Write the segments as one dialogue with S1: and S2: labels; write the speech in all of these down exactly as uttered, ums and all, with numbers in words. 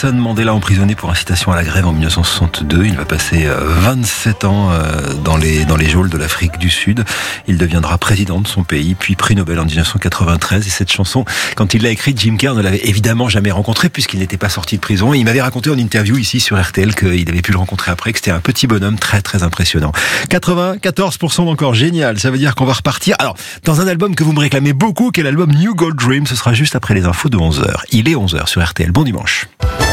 S1: Nelson Mandela emprisonné pour incitation à la grève en dix-neuf cent soixante-deux. Il va passer vingt-sept ans dans les, dans les geôles de l'Afrique du Sud. Il deviendra président de son pays, puis prix Nobel en dix-neuf cent quatre-vingt-treize. Et cette chanson, quand il l'a écrite, Jim Kerr ne l'avait évidemment jamais rencontré puisqu'il n'était pas sorti de prison. Et il m'avait raconté en interview ici sur R T L qu'il avait pu le rencontrer après, que c'était un petit bonhomme très très impressionnant. quatre-vingt-quatorze pour cent d'encore, génial. Ça veut dire qu'on va repartir. Alors, dans un album que vous me réclamez beaucoup, qui est l'album New Gold Dream, ce sera juste après les infos de onze heures. Il est onze heures sur R T L. Bon dimanche.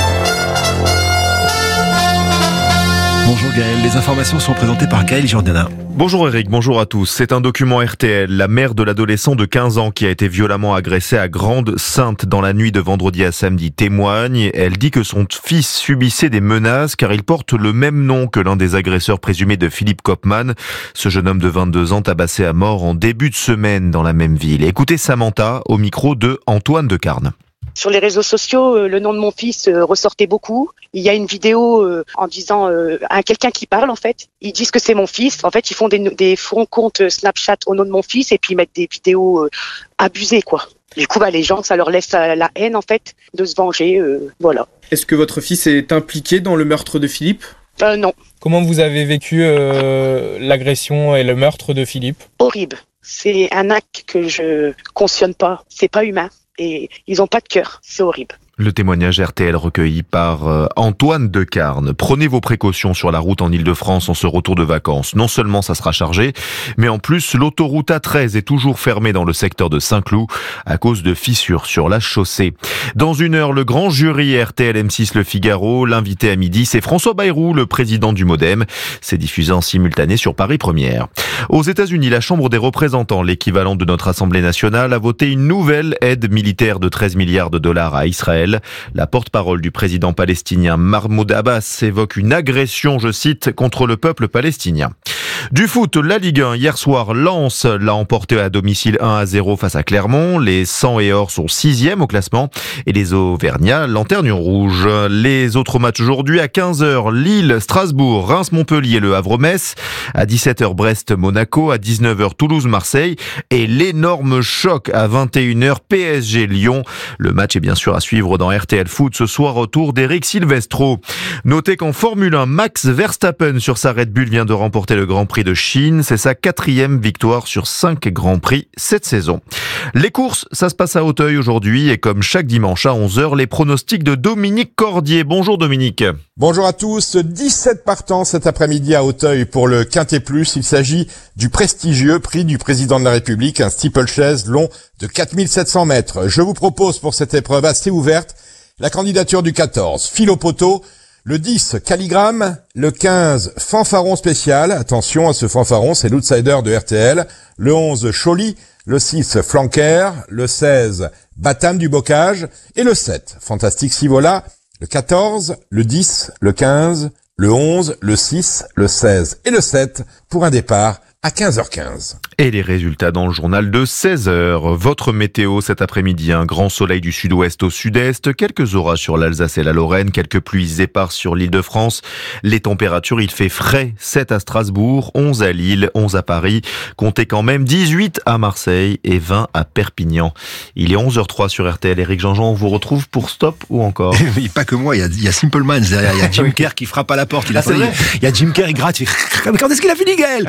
S1: Bonjour Gaël, les informations sont présentées par Gaël Jourdain.
S2: Bonjour Eric, bonjour à tous. C'est un document R T L. La mère de l'adolescent de quinze ans qui a été violemment agressé à Grande-Synthe dans la nuit de vendredi à samedi témoigne. Elle dit que son fils subissait des menaces car il porte le même nom que l'un des agresseurs présumés de Philippe Kopman. Ce jeune homme de vingt-deux ans tabassé à mort en début de semaine dans la même ville. Écoutez Samantha au micro de Antoine Decarne.
S3: Sur les réseaux sociaux, le nom de mon fils ressortait beaucoup. Il y a une vidéo en disant à quelqu'un qui parle, en fait. Ils disent que c'est mon fils. En fait, ils font des, des fonds comptes Snapchat au nom de mon fils et puis ils mettent des vidéos abusées, quoi. Du coup, bah, les gens, ça leur laisse la haine, en fait, de se venger, euh, voilà.
S4: Est-ce que votre fils est impliqué dans le meurtre de Philippe ?
S3: Euh, non.
S5: Comment vous avez vécu euh, l'agression et le meurtre de Philippe ?
S3: Horrible. C'est un acte que je cautionne pas. C'est pas humain. Et ils ont pas de cœur. C'est horrible.
S2: Le témoignage R T L recueilli par euh, Antoine Decarne. Prenez vos précautions sur la route en Ile-de-France en ce retour de vacances. Non seulement ça sera chargé, mais en plus l'autoroute A treize est toujours fermée dans le secteur de Saint-Cloud à cause de fissures sur la chaussée. Dans une heure, le grand jury R T L M six Le Figaro. L'invité à midi, c'est François Bayrou, le président du MoDem. C'est diffusé en simultané sur Paris Première. Aux États-Unis, la Chambre des représentants, l'équivalent de notre Assemblée nationale, a voté une nouvelle aide militaire de treize milliards de dollars à Israël. La porte-parole du président palestinien Mahmoud Abbas évoque une agression, je cite, contre le peuple palestinien. Du foot, la Ligue un, hier soir, Lens l'a emporté à domicile un à zéro face à Clermont. Les Sang et Or sont sixième au classement et les Auvergnats, lanterne rouge. Les autres matchs aujourd'hui à quinze heures, Lille, Strasbourg, Reims-Montpellier, Le Havre-Metz. À dix-sept heures, Brest-Monaco. À dix-neuf heures, Toulouse-Marseille. Et l'énorme choc à vingt et une heures, P S G-Lyon. Le match est bien sûr à suivre dans R T L Foot ce soir, retour d'Eric Silvestro. Notez qu'en Formule un, Max Verstappen sur sa Red Bull vient de remporter le Grand Prix de Chine. C'est sa quatrième victoire sur cinq Grands Prix cette saison. Les courses, ça se passe à Auteuil aujourd'hui et comme chaque dimanche à onze heures, les pronostics de Dominique Cordier. Bonjour Dominique.
S6: Bonjour à tous. dix-sept partants cet après-midi à Auteuil pour le Quintet Plus. Il s'agit du prestigieux prix du président de la République, un steeplechase long de quatre mille sept cents mètres. Je vous propose pour cette épreuve assez ouverte la candidature du quatorze, Fil au poteau, le dix, Calligramme, le quinze, Fanfaron spécial. Attention à ce fanfaron, c'est l'outsider de R T L. Le onze, Choly, le six, Flanker, le seize, Batam du Bocage et le sept, Fantastique Sivola, le quatorze, le dix, le quinze, le onze, le six, le seize et le sept pour un départ à quinze heures quinze.
S2: Et les résultats dans le journal de seize heures. Votre météo cet après-midi, un grand soleil du sud-ouest au sud-est, quelques orages sur l'Alsace et la Lorraine, quelques pluies éparses sur l'Île-de-France. Les températures, il fait frais, sept à Strasbourg, onze à Lille, onze à Paris. Comptez quand même dix-huit à Marseille et vingt à Perpignan. Il est onze heures zéro trois sur R T L. Éric Jean-Jean, on vous retrouve pour Stop ou encore?
S1: Oui, pas que moi, il y a, il y a Simple Minds derrière, il y a Jim Kerr qui frappe à la porte. Il a
S2: ah, c'est vrai.
S1: Il y a Jim Kerr, il gratte, il fait... Mais quand est-ce qu'il a fini, Gaël?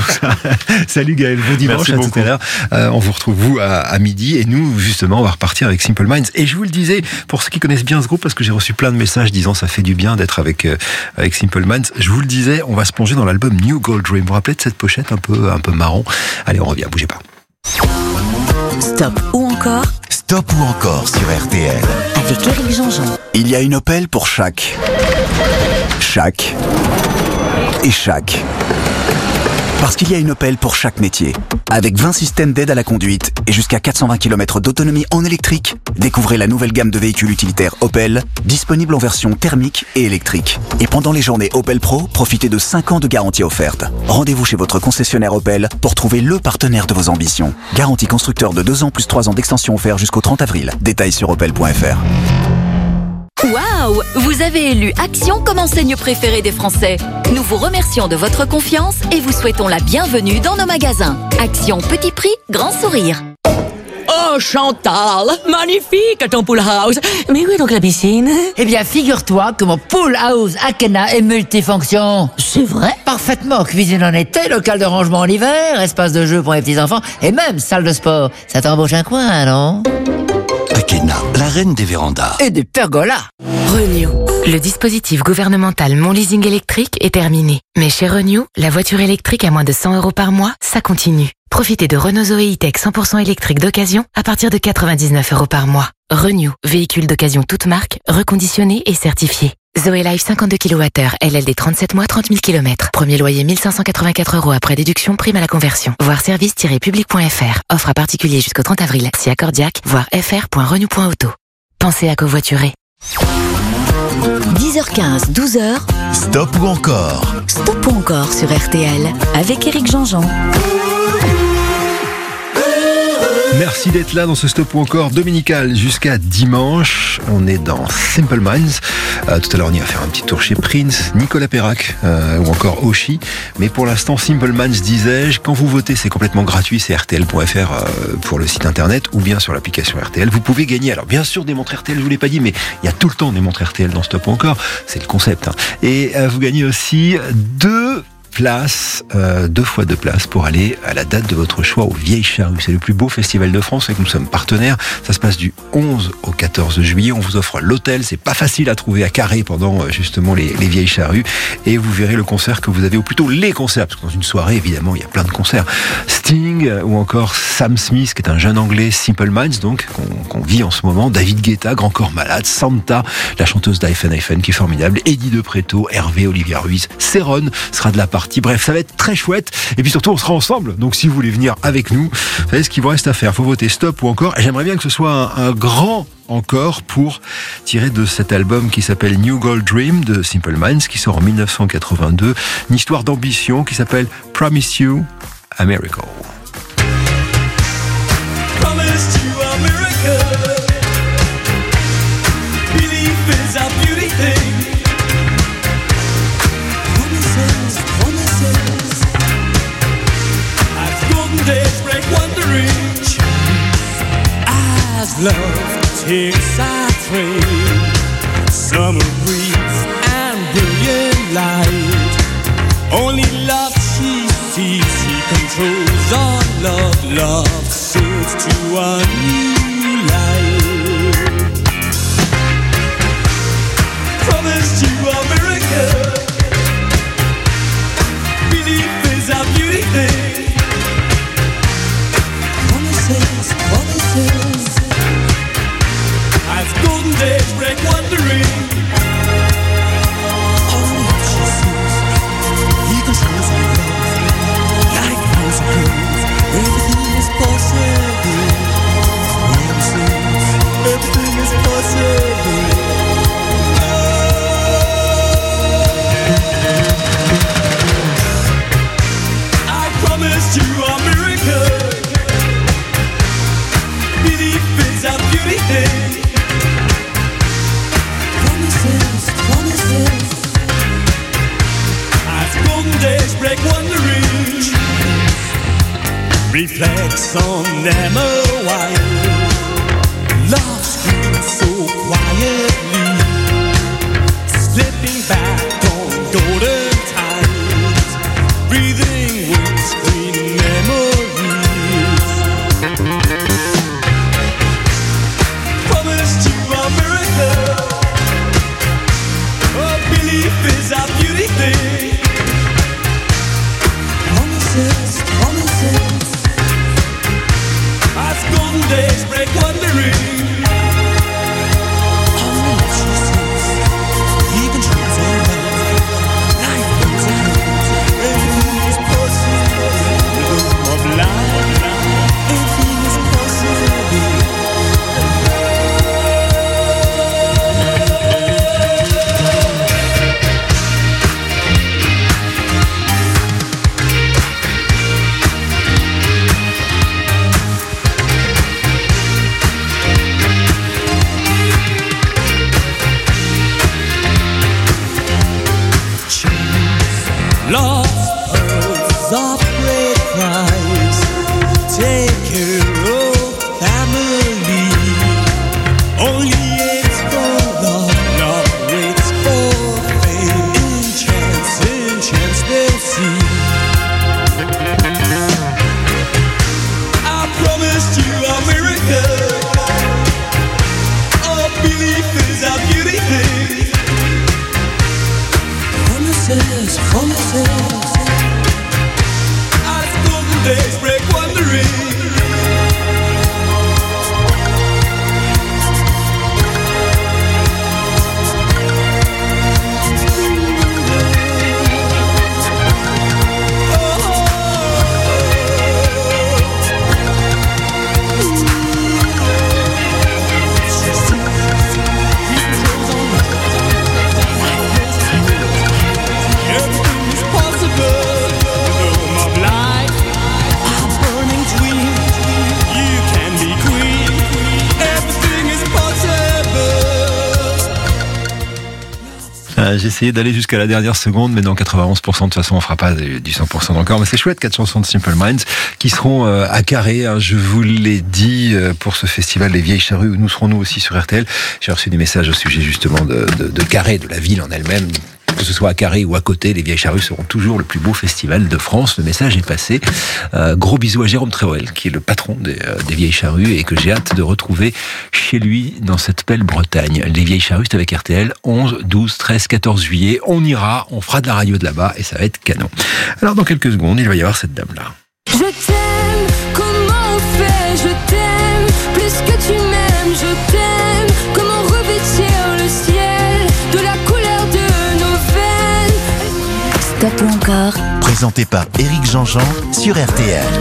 S1: Salut Gaël, bon dimanche.
S2: Merci
S1: à tout à l'heure. Euh, on vous retrouve vous à, à midi et nous justement on va repartir avec Simple Minds. Et je vous le disais, pour ceux qui connaissent bien ce groupe, parce que j'ai reçu plein de messages disant ça fait du bien d'être avec euh, avec Simple Minds, je vous le disais, on va se plonger dans l'album New Gold Dream. Vous vous rappelez de cette pochette un peu un peu marron? Allez, on revient, bougez pas.
S7: Stop ou encore?
S8: Stop ou encore sur R T L.
S7: Avec Éric Jean-Jean.
S8: Il y a une Opel pour chaque. Chaque. Et chaque. Parce qu'il y a une Opel pour chaque métier. Avec vingt systèmes d'aide à la conduite et jusqu'à quatre cent vingt kilomètres d'autonomie en électrique, découvrez la nouvelle gamme de véhicules utilitaires Opel, disponible en version thermique et électrique. Et pendant les journées Opel Pro, profitez de cinq ans de garantie offerte. Rendez-vous chez votre concessionnaire Opel pour trouver le partenaire de vos ambitions. Garantie constructeur de deux ans plus trois ans d'extension offert jusqu'au trente avril. Détails sur opel point f r.
S7: Waouh! Vous avez élu Action comme enseigne préférée des Français. Nous vous remercions de votre confiance et vous souhaitons la bienvenue dans nos magasins. Action petit prix, grand sourire.
S9: Oh Chantal, magnifique ton pool house. Mais où est donc la piscine?
S10: Eh bien, figure-toi que mon pool house Akena est multifonction.
S9: C'est vrai?
S10: Parfaitement, cuisine en été, local de rangement en hiver, espace de jeu pour les petits-enfants et même salle de sport. Ça t'embauche un coin, non?
S11: Akena, la reine des vérandas.
S10: Et des pergolas.
S12: Renew. Le dispositif gouvernemental Mon Leasing électrique est terminé. Mais chez Renew, la voiture électrique à moins de cent euros par mois, ça continue. Profitez de Renault Zoé E-Tech cent pour cent électrique d'occasion à partir de quatre-vingt-dix-neuf euros par mois. Renew, véhicule d'occasion toute marque, reconditionné et certifié. Zoé Life cinquante-deux kilowattheures, L L D trente-sept mois, trente mille kilomètres. Premier loyer mille cinq cent quatre-vingt-quatre euros après déduction, prime à la conversion. Voir service tiret public point f r. Offre à particulier jusqu'au trente avril. Si accordiaque, voir f r point renew point auto. Pensez à covoiturer.
S7: dix heures quinze, douze heures.
S11: Stop ou encore?
S7: Stop ou encore sur R T L avec Éric Jean-Jean.
S1: Merci d'être là dans ce Stop ou encore dominical jusqu'à dimanche. On est dans Simple Minds. Euh, tout à l'heure, on y va faire un petit tour chez Prince, Nicolas Perrac euh, ou encore Oshi. Mais pour l'instant, Simple Minds, disais-je, quand vous votez, c'est complètement gratuit. C'est R T L point F R euh, pour le site internet ou bien sur l'application R T L. Vous pouvez gagner. Alors, bien sûr, des montres R T L, je vous l'ai pas dit, mais il y a tout le temps des montres R T L dans Stop ou encore. C'est le concept. Hein. Et euh, vous gagnez aussi deux places, euh, deux fois deux places pour aller à la date de votre choix au Vieilles Charrues. C'est le plus beau festival de France et que nous sommes partenaires. Ça se passe du onze au quatorze juillet. On vous offre l'hôtel. C'est pas facile à trouver à Carré pendant euh, justement les, les Vieilles Charrues. Et vous verrez le concert que vous avez, ou plutôt les concerts, parce que dans une soirée, évidemment, il y a plein de concerts. Sting euh, ou encore Sam Smith, qui est un jeune anglais, Simple Minds, donc, qu'on, qu'on vit en ce moment. David Guetta, Grand Corps Malade. Santa, la chanteuse d'Aifen Aifen, qui est formidable. Eddie De Pretto, Hervé, Olivia Ruiz. Céron sera de la part. Bref, ça va être très chouette. Et puis surtout, on sera ensemble. Donc, si vous voulez venir avec nous, vous savez ce qu'il vous reste à faire. Il faut voter stop ou encore. Et j'aimerais bien que ce soit un, un grand encore pour tirer de cet album qui s'appelle New Gold Dream de Simple Minds, qui sort en dix-neuf cent quatre-vingt-deux. Une histoire d'ambition qui s'appelle Promise You a Miracle.
S13: Promise you a miracle. Belief is a beauty thing. Days break wonder reach as love takes our train. Summer breeze and brilliant light. Only love she sees, she controls all love. Love sails to a new light. Promised you a miracle. Belief is a beauty thing. Promises, as golden days break wondering. All that she sees, he controls her love. Like rose hills, everything is possible. Promises, everything is possible. I promised you a miracle. A beauty thing. Promises, promises. As golden days break wondering. Reflects on them a while. Love screams so quietly. Slipping back on golden tides. Breathing windscreen memories. Is a beauty thing. Promises, promises. As golden days break wondering. All that she sees, he controls her love. Life goes on, everything is possible. Of life, everything is possible.
S1: Euh, j'ai essayé d'aller jusqu'à la dernière seconde, mais dans quatre-vingt-onze pour cent de toute façon, on fera pas du cent pour cent encore. Mais c'est chouette, quatre chansons de Simple Minds qui seront euh, à Carré. Hein, je vous l'ai dit euh, pour ce festival des Vieilles Charrues. Nous serons nous aussi sur R T L. J'ai reçu des messages au sujet justement de, de, de Carré, de la ville en elle-même. Que ce soit à Carré ou à côté, les Vieilles Charrues seront toujours le plus beau festival de France. Le message est passé. Euh, gros bisous à Jérôme Tréoël, qui est le patron des, euh, des Vieilles Charrues et que j'ai hâte de retrouver chez lui dans cette belle Bretagne. Les Vieilles Charrues, c'est avec R T L, onze, douze, treize, quatorze juillet. On ira, on fera de la radio de là-bas et ça va être canon. Alors dans quelques secondes, il va y avoir cette dame-là.
S14: Je t'aime, comment on fait? Je t'aime, plus que tu m'aimes, je t'aime. Comment revêtir le ciel de la couleur de nos veines?
S7: Stop ou encore?
S11: Présenté par Éric Jean-Jean sur R T L.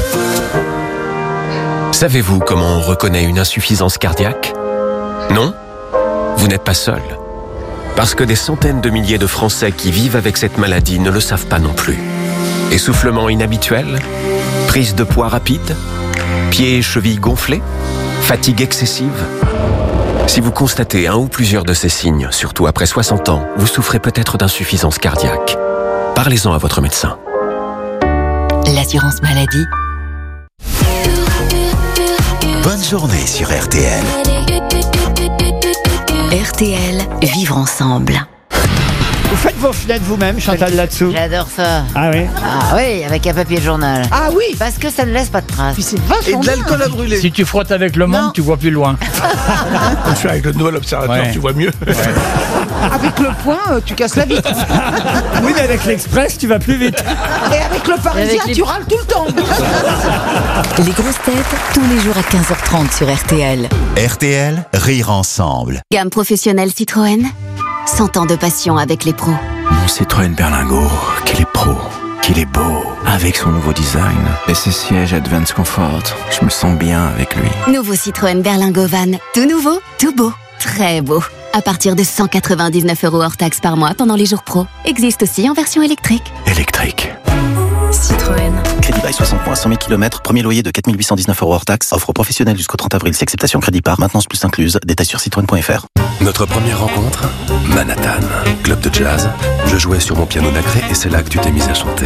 S15: Savez-vous comment on reconnaît une insuffisance cardiaque? Non? Vous n'êtes pas seul. Parce que des centaines de milliers de Français qui vivent avec cette maladie ne le savent pas non plus. Essoufflement inhabituel? Prise de poids rapide? Pieds et chevilles gonflés? Fatigue excessive? Si vous constatez un ou plusieurs de ces signes, surtout après soixante ans, vous souffrez peut-être d'insuffisance cardiaque. Parlez-en à votre médecin.
S7: L'assurance maladie.
S11: Bonne journée sur R T L.
S7: R T L, vivre ensemble.
S16: Vous faites vos fenêtres vous-même, Chantal là-dessous?
S10: J'adore ça.
S16: Ah oui?
S10: Ah oui, avec un papier de journal.
S16: Ah oui?
S10: Parce que ça ne laisse pas de traces.
S16: Puis c'est vachement
S17: Et de l'alcool à brûler.
S5: Si tu frottes avec le monde,
S10: Non.
S5: tu vois plus loin.
S17: Je suis avec le nouvel observateur,
S5: Ouais.
S17: tu vois mieux.
S16: Avec le poing, euh, tu casses la vitre.
S5: Oui, mais avec l'Express, tu vas plus vite.
S16: Et avec le parisien,
S10: Avec les-
S16: tu râles tout le temps.
S7: Les grosses têtes, tous les jours à quinze heures trente sur R T L.
S11: R T L, rire ensemble.
S18: Gamme professionnelle Citroën. cent ans de passion avec les pros.
S19: Mon Citroën Berlingo, qu'il est pro, qu'il est beau. Avec son nouveau design et ses sièges Advance Comfort, je me sens bien avec lui.
S18: Nouveau Citroën Berlingo Van. Tout nouveau, tout beau, très beau. À partir de cent quatre-vingt-dix-neuf euros hors taxe par mois pendant les jours pro. Existe aussi en version électrique.
S19: Électrique.
S7: Citroën.
S20: Crédit bail soixante points, cent mille kilomètres, premier loyer de quatre mille huit cent dix-neuf euros hors taxe, offre professionnelle jusqu'au trente avril, si acceptation crédit par, maintenance plus incluse, détails sur citroën point f r.
S15: Notre première rencontre? Manhattan, club de jazz. Je jouais sur mon piano nacré et c'est là que tu t'es mise à chanter.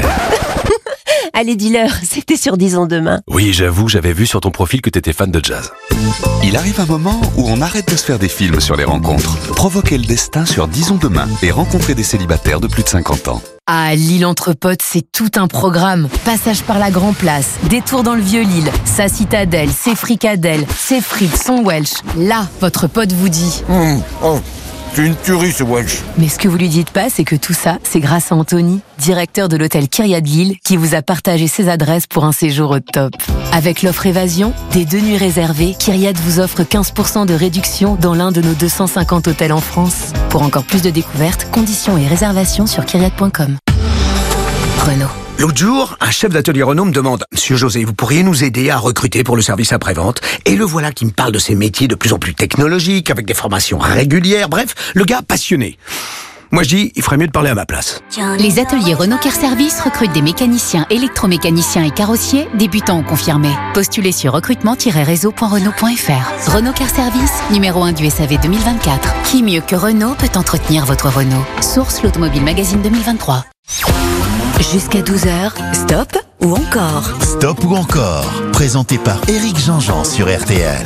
S21: Allez, dis-leur, c'était sur Disons Demain.
S15: Oui, j'avoue, j'avais vu sur ton profil que t'étais fan de jazz.
S22: Il arrive un moment où on arrête de se faire des films sur les rencontres. Provoquez le destin sur Disons Demain et rencontrez des célibataires de plus de cinquante ans.
S12: À Lille entre potes, c'est tout un programme. Passage par la Grand Place, détour dans le Vieux-Lille, sa citadelle, ses fricadelles, ses frites, son Welsh. Là, votre pote vous dit...
S17: Mmh, oh, c'est une tuerie ce Welsh.
S12: Mais ce que vous lui dites pas, c'est que tout ça, c'est grâce à Anthony, directeur de l'hôtel Kyriade Lille, qui vous a partagé ses adresses pour un séjour au top. Avec l'offre Évasion, des deux nuits réservées, Kyriade vous offre quinze pour cent de réduction dans l'un de nos deux cent cinquante hôtels en France. Pour encore plus de découvertes, conditions et réservations sur kyriade point com. Renault.
S23: L'autre jour, un chef d'atelier Renault me demande « Monsieur José, vous pourriez nous aider à recruter pour le service après-vente ?» Et le voilà qui me parle de ces métiers de plus en plus technologiques, avec des formations régulières, bref, le gars passionné. Moi je dis, il ferait mieux de parler à ma place.
S24: Les ateliers Renault Car Service recrutent des mécaniciens, électromécaniciens et carrossiers, débutants ou confirmés. Postulez sur recrutement tiret réseau point renault point f r. Renault Car Service, numéro un du S A V deux mille vingt-quatre. Qui mieux que Renault peut entretenir votre Renault? Source l'Automobile Magazine deux mille vingt-trois.
S7: Jusqu'à douze heures, stop ou encore?
S11: Stop ou encore, présenté par Éric Jean-Jean sur R T L.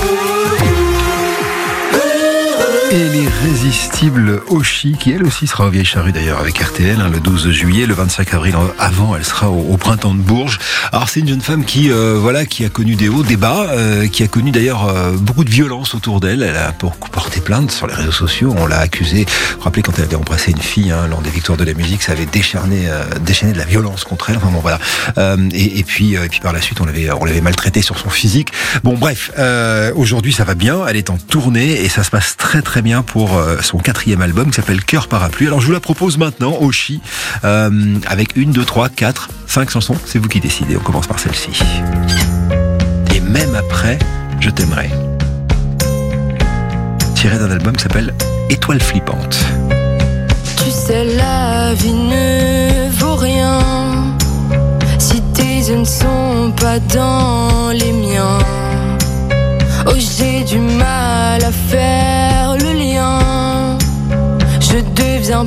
S1: Et l'irrésistible Oshi, qui elle aussi sera aux Vieilles Charrues d'ailleurs avec R T L, hein, le douze juillet, le vingt-cinq avril avant, elle sera au, au printemps de Bourges. Alors c'est une jeune femme qui, euh, voilà, qui a connu des hauts, des bas, euh, qui a connu d'ailleurs euh, beaucoup de violence autour d'elle. Elle a porté plainte sur les réseaux sociaux. On l'a accusée. Vous vous rappelez quand elle avait embrassé une fille hein, lors des Victoires de la musique, ça avait déchaîné, euh, déchaîné de la violence contre elle. Enfin bon voilà. Euh, et, et puis, euh, et puis par la suite, on l'avait, on l'avait maltraitée sur son physique. Bon bref, euh, aujourd'hui ça va bien. Elle est en tournée et ça se passe très très bien pour euh, son quatrième album qui s'appelle Cœur Parapluie. Alors je vous la propose maintenant, Oshi, euh, avec une, deux, trois, quatre, cinq chansons. C'est vous qui décidez. On commence par celle-ci. Et même après, je t'aimerai. Tiré d'un album qui s'appelle Étoile flippante.
S14: Tu sais, la vie ne vaut rien si tes yeux ne sont pas dans les miens. Oh, j'ai du mal à faire le lien. Je deviens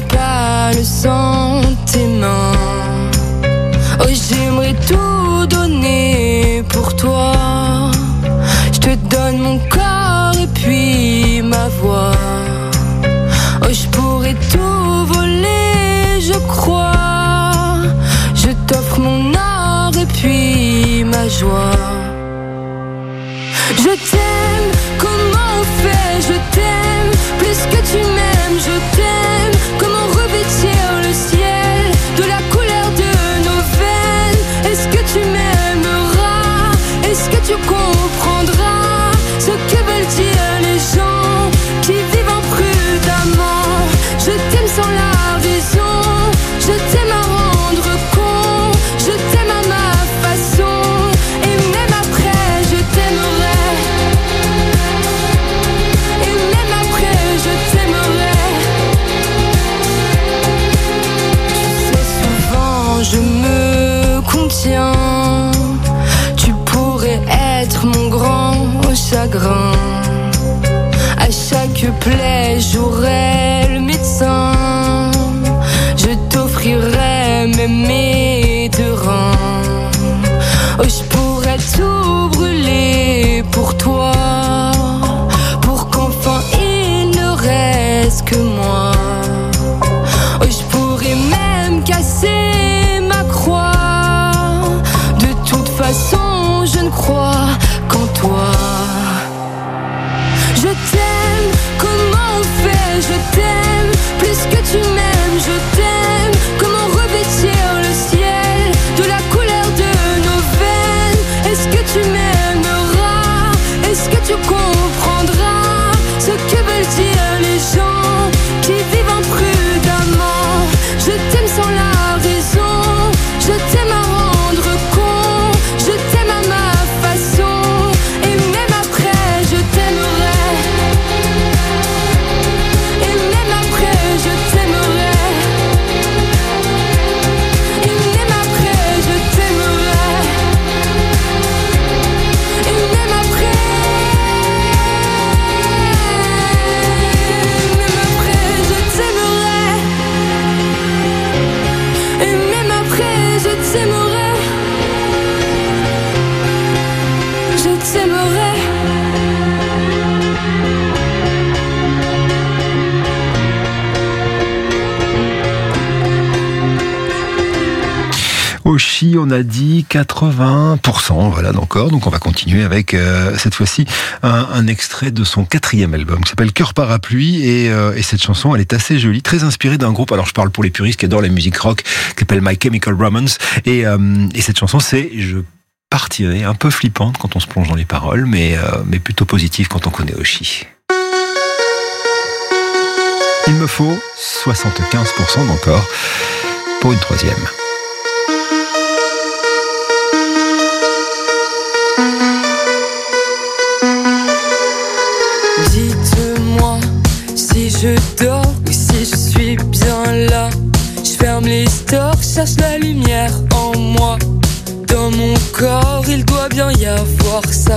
S14: me sens tes mains. Oh, j'aimerais tout donner pour toi. Je te donne mon corps et puis ma voix. Oh, je pourrais tout voler, je crois. Je t'offre mon art et puis ma joie. Je t'aime, comment on fait, je t'aime. Plus que tu m'aimes, je t'aime. Comment revêtir le ciel de la couleur de nos veines. Est-ce que tu m'aimeras? Est-ce que tu comprendras ce que veulent dire les gens qui vivent imprudemment? Je t'aime sans la raison, je t'aime à rendre compte, je t'aime à ma façon, et même après je t'aimerai, et même après je t'aimerai. Tu sais, souvent je me contiens, tu pourrais être mon grand chagrin. À chaque plaie j'aurai le médecin, je t'offrirai même mes deux reins. Oh, je pourrais tout brûler pour toi, pour qu'enfin il ne reste que moi. Oh, je pourrais même casser ma croix. De toute façon je ne crois qu'en toi. Je t'aime, comment on fait, je t'aime. Plus que tu m'aimes, je t'aime. Comment revêtir le ciel de la couleur de nos veines. Est-ce que tu m'aimeras? Est-ce que tu comprendras ce que veulent dire les gens qui vivent imprudemment? Je t'aime sans la raison, je t'aime à rendre compte, je t'aime à ma façon, et même après je t'aimerai. Et même après je t'aimerai. Et même après je t'aimerai. Et même après. Même après je t'aimerai. Et même après je t'aimerai. Je t'aimerai.
S1: Oshi, on a dit quatre-vingts pour cent, voilà encore. Donc on va continuer avec euh, cette fois-ci un, un extrait de son quatrième album qui s'appelle Cœur Parapluie, et, euh, et cette chanson elle est assez jolie, très inspirée d'un groupe, alors je parle pour les puristes qui adorent la musique rock, qui s'appelle My Chemical Romance, et, euh, et cette chanson c'est Je partirai, un peu flippante quand on se plonge dans les paroles, mais, euh, mais plutôt positive quand on connaît Oshi. Il me faut soixante-quinze pour cent d'encore pour une troisième.
S14: Dites-moi si je dors ou si je suis bien là. Je ferme les stores, cherche la lumière en moi. Dans mon corps, il doit bien y avoir ça.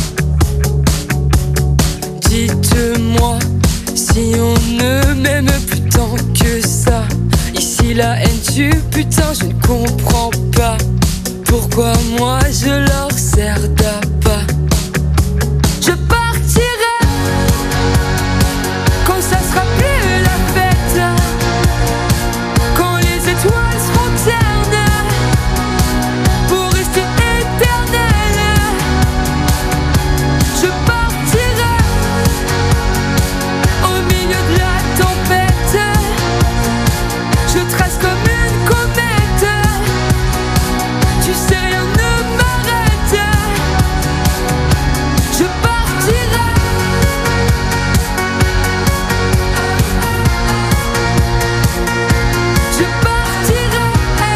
S14: Dites-moi si on ne m'aime plus tant que ça. Ici la haine tue, putain je ne comprends pas. Pourquoi moi je leur sers d'appât. Je partirai quand ça sera plus la fête, quand les étoiles seront ternes pour rester éternelles. Je partirai au milieu de la tempête. Je trace comme une comète. Tu sais rien ne m'arrête. Je partirai. Je partirai.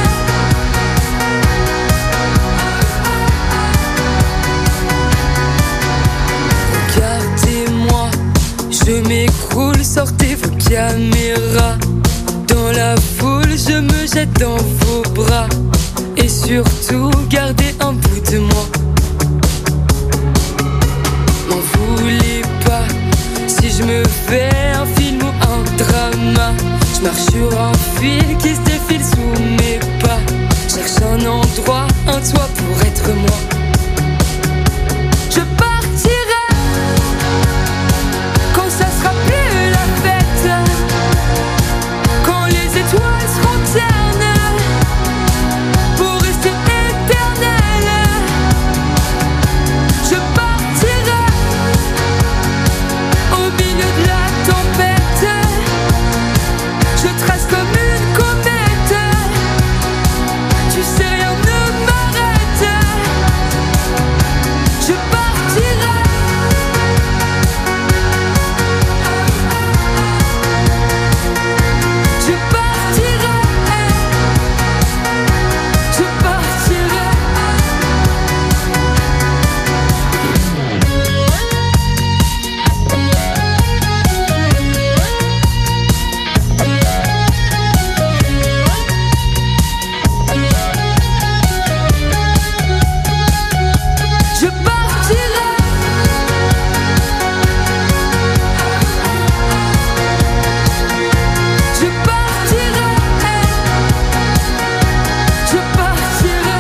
S14: Regardez-moi, je m'écroule, sortez vos caméras. Dans la foule, je me jette dans vos bras. Et surtout, gardez un bout de moi. M'en voulez pas si je me fais un film ou un drama. Je marche sur un fil qui se défile sous mes pas. Cherche un endroit, un toit pour être moi. Je partirai quand ça sera plus la fête, quand les étoiles seront ternes pour rester éternelles. Je partirai au milieu de la tempête. Je trace comme une comète. Tu sais, rien ne m'arrête. Je partirai. Je partirai. Je partirai. Je partirai. Je partirai. Je partirai.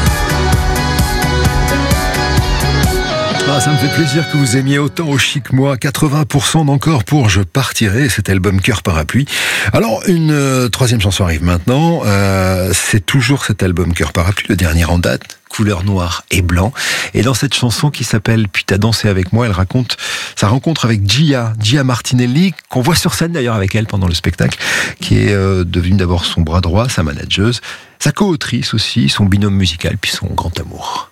S1: Ah, ça me fait plaisir que vous aimiez autant au chic moi. quatre-vingts pour cent d'encore pour Je partirai, cet album Cœur Parapluie. Alors, une euh, troisième chanson arrive maintenant. Euh, c'est toujours cet album Cœur Parapluie, le dernier en date, couleur noir et blanc. Et dans cette chanson qui s'appelle Puis t'as dansé avec moi, elle raconte sa rencontre avec Gia, Gia Martinelli, qu'on voit sur scène d'ailleurs avec elle pendant le spectacle, qui est euh, devenue d'abord son bras droit, sa manageuse, sa co-autrice aussi, son binôme musical, puis son grand amour.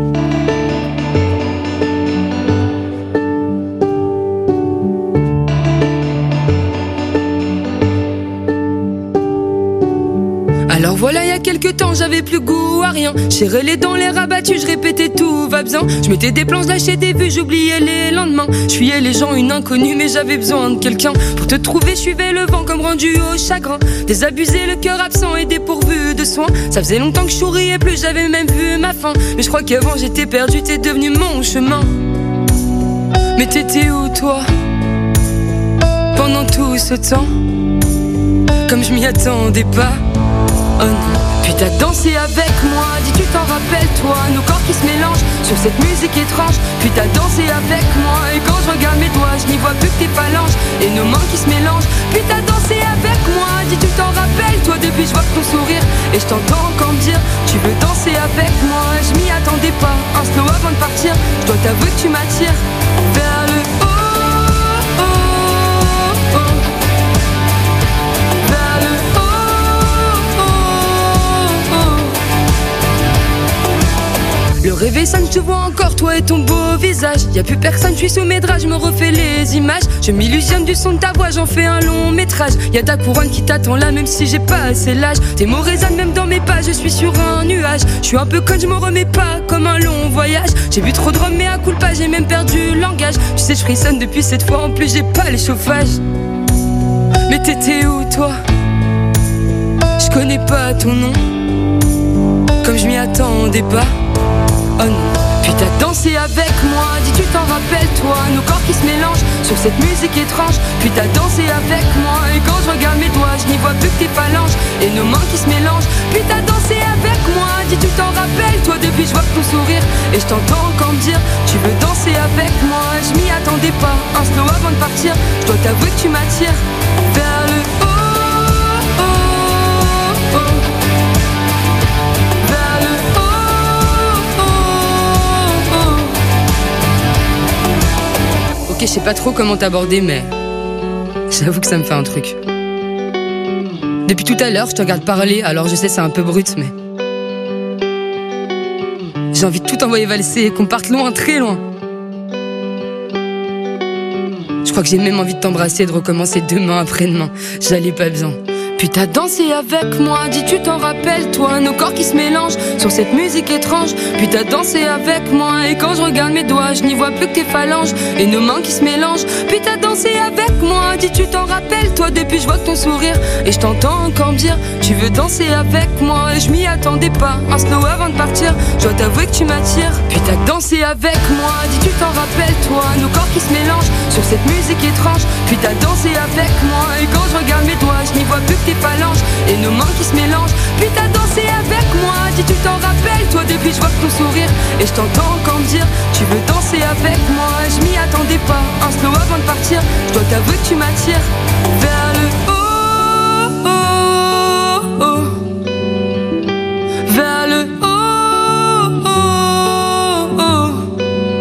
S14: Alors voilà, il y a quelques temps, j'avais plus goût à rien. J'ai les dents, les rabattus, je répétais tout va bien. Je mettais des plans, lâchais des vues, j'oubliais les lendemains. Je fuyais les gens, une inconnue, mais j'avais besoin de quelqu'un. Pour te trouver, je suivais le vent comme rendu au chagrin. Désabusé, le cœur absent et dépourvu de soins. Ça faisait longtemps que je souriais plus, j'avais même vu ma fin. Mais je crois qu'avant j'étais perdu, t'es devenu mon chemin. Mais t'étais où toi pendant tout ce temps? Comme je m'y attendais pas. Oh non. Puis t'as dansé avec moi, dis tu t'en rappelles toi, nos corps qui se mélangent sur cette musique étrange. Puis t'as dansé avec moi, et quand je regarde mes doigts, je n'y vois plus que tes phalanges et nos mains qui se mélangent. Puis t'as dansé avec moi, dis tu t'en rappelles toi, depuis je vois que ton sourire. Et je t'entends encore me dire, tu veux danser avec moi. Je m'y attendais pas, un slow avant de partir. Je dois t'avouer que tu m'attires vers le haut. Le réveil sonne, je te vois encore, toi et ton beau visage. Y'a plus personne, je suis sous mes draps, je me refais les images. Je m'illusionne du son de ta voix, j'en fais un long métrage. Y'a ta couronne qui t'attend là, même si j'ai pas assez l'âge. Tes mots résonnent même dans mes pas, je suis sur un nuage. Je suis un peu conne, je me remets pas comme un long voyage. J'ai bu trop de rhum, mais à coup de pas, j'ai même perdu le langage. Tu sais, je frissonne depuis cette fois, en plus j'ai pas les chauffages. Mais t'étais où toi? Je connais pas ton nom, comme je m'y attendais pas. Oh non. Puis t'as dansé avec moi, dis tu t'en rappelles toi, nos corps qui se mélangent sur cette musique étrange. Puis t'as dansé avec moi, et quand je regarde mes doigts, je n'y vois plus que tes phalanges et nos mains qui se mélangent. Puis t'as dansé avec moi, dis tu t'en rappelles toi, depuis je vois que ton sourire. Et je t'entends encore me dire, tu veux danser avec moi. Je m'y attendais pas, un slow avant de partir. Je dois t'avouer que tu m'attires vers le haut. Ok, je sais pas trop comment t'aborder, mais j'avoue que ça me fait un truc. Depuis tout à l'heure, je te regarde parler, alors je sais c'est un peu brut, mais j'ai envie de tout envoyer valser et qu'on parte loin, très loin. Je crois que j'ai même envie de t'embrasser et de recommencer demain après-demain. J'allais pas bien. Puis t'as dansé avec moi, dis tu t'en rappelles toi, nos corps qui se mélangent sur cette musique étrange. Puis t'as dansé avec moi, et quand je regarde mes doigts, je n'y vois plus que tes phalanges et nos mains qui se mélangent. Puis t'as dansé avec moi, dis tu t'en rappelles, toi depuis je vois ton sourire. Et je t'entends encore me dire, tu veux danser avec moi. Et je m'y attendais pas, un slow avant de partir. Je dois t'avouer que tu m'attires, puis t'as dansé avec moi. Dis tu t'en rappelles, toi, nos corps qui se mélangent sur cette musique étrange. Puis t'as dansé avec moi. Et quand je regarde mes doigts, je n'y vois plus que tes phalanges et nos mains qui se mélangent. Puis t'as dansé avec moi. Dis tu t'en rappelles, toi depuis je vois ton sourire. Et je t'entends encore me dire, tu veux danser avec moi. Et je m'y attendais pas, un slow avant de partir. Je dois t'avouer que tu m'attires vers le haut, oh, oh. Vers le haut, oh, oh.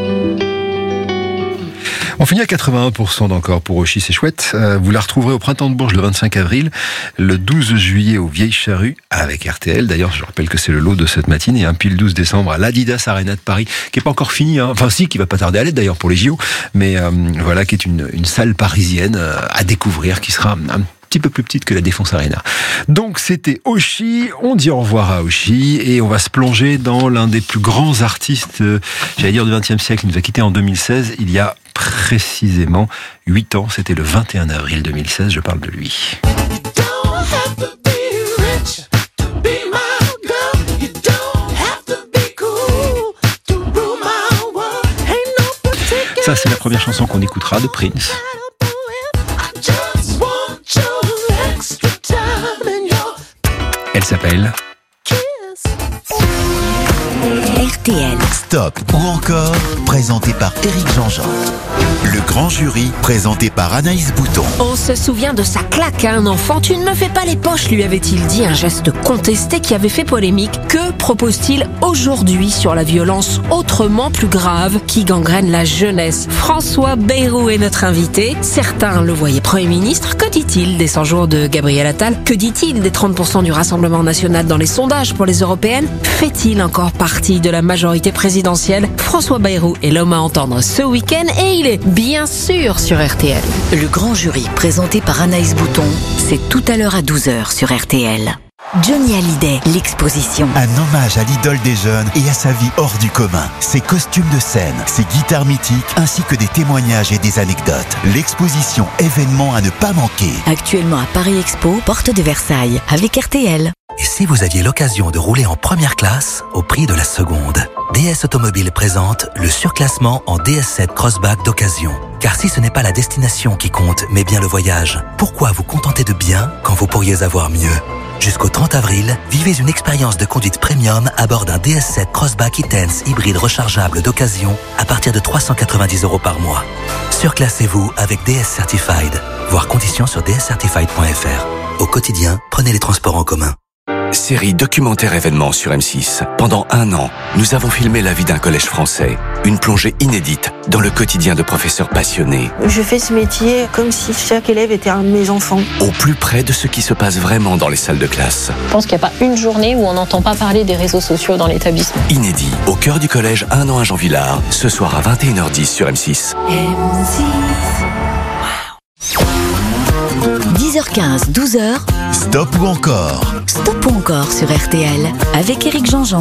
S1: On finit à quatre-vingt-un pour cent d'encore pour Oshi, c'est chouette. Euh, vous la retrouverez au Printemps de Bourges le vingt-cinq avril, le douze juillet aux Vieilles Charrues avec R T L. D'ailleurs, je rappelle que c'est le lot de cette matinée, hein, puis le douze décembre à l'Adidas Arena de Paris, qui est pas encore fini, hein. Enfin si, qui va pas tarder à l'être d'ailleurs pour les J O, mais euh, voilà, qui est une, une salle parisienne euh, à découvrir, qui sera un petit peu plus petite que la Défense Arena. Donc c'était Oshi, on dit au revoir à Oshi et on va se plonger dans l'un des plus grands artistes, euh, j'allais dire du vingtième siècle. Il nous a quittés en deux mille seize, il y a précisément huit ans, c'était le vingt et un avril deux mille seize, je parle de lui. Ça, c'est la première chanson qu'on écoutera de Prince. Elle s'appelle
S11: R T L. Stop ou encore, présenté par Éric Jean-Jean. Le grand jury, présenté par Anaïs Bouton.
S21: On se souvient de sa claque à un enfant. Tu ne me fais pas les poches, lui avait-il dit, un geste contesté qui avait fait polémique. Que propose-t-il aujourd'hui sur la violence autrement plus grave qui gangrène la jeunesse? François Bayrou est notre invité. Certains le voyaient Premier ministre. Que dit-il des cent jours de Gabriel Attal? Que dit-il des trente pour cent du Rassemblement national dans les sondages pour les européennes? Fait-il encore partie de la majorité présidentielle? François Bayrou est l'homme à entendre ce week-end et il est bien sûr sur R T L.
S24: Le grand jury, présenté par Anaïs Bouton, c'est tout à l'heure à douze heures sur R T L. Johnny Hallyday, l'exposition.
S11: Un hommage à l'idole des jeunes et à sa vie hors du commun. Ses costumes de scène, ses guitares mythiques, ainsi que des témoignages et des anecdotes. L'exposition événement à ne pas manquer.
S24: Actuellement à Paris Expo, porte de Versailles, avec R T L.
S2: Et si vous aviez l'occasion de rouler en première classe au prix de la seconde? D S Automobile présente le surclassement en D S sept Crossback d'occasion. Car si ce n'est pas la destination qui compte, mais bien le voyage, pourquoi vous contenter de bien quand vous pourriez avoir mieux? Jusqu'au trente avril, vivez une expérience de conduite premium à bord d'un D S sept Crossback e-Tense hybride rechargeable d'occasion à partir de trois cent quatre-vingt-dix euros par mois. Surclassez-vous avec D S Certified. Voir conditions sur d s certified point f r. Au quotidien, prenez les transports en commun.
S15: Série documentaire événement sur M six. Pendant un an, nous avons filmé la vie d'un collège français. Une plongée inédite dans le quotidien de professeurs passionnés.
S3: Je fais ce métier comme si chaque élève était un de mes enfants.
S15: Au plus près de ce qui se passe vraiment dans les salles de classe.
S4: Je pense qu'il n'y a pas une journée où on n'entend pas parler des réseaux sociaux dans l'établissement.
S15: Inédit, au cœur du collège un an à Jean Villard, ce soir à vingt et une heures dix sur M six.
S24: M six. dix heures quinze, douze heures.
S11: Stop ou encore.
S24: Stop ou encore sur R T L avec Éric Jean-Jean.